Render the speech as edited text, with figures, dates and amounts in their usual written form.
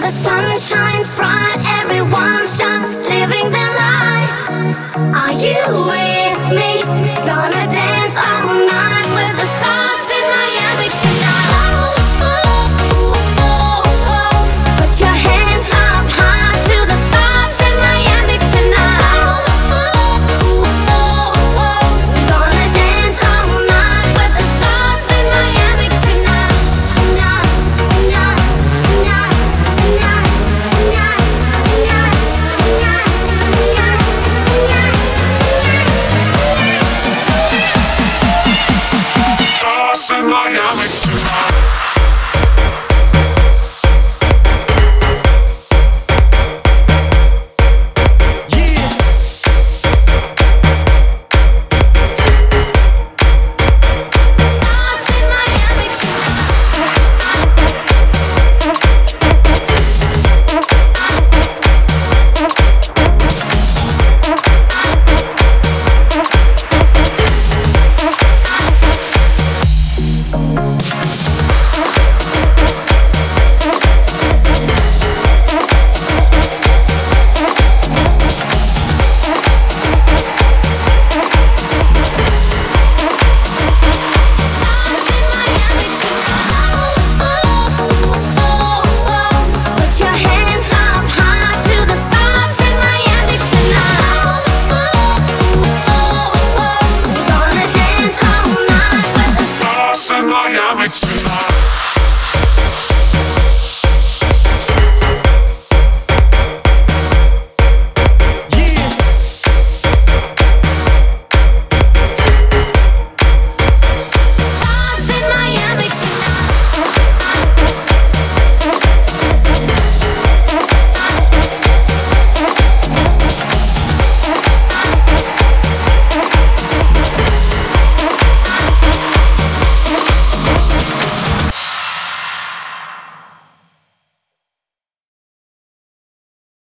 the sun shines bright, everyone's just living their life. Are you with me? Gonna dance all night with the stars in Miami tonight. Put your hands up high to the stars in Miami tonight. Gonna dance all night with the stars in Miami tonight. Stars in Miami tonight. Miami tonight. Stars in Miami tonight.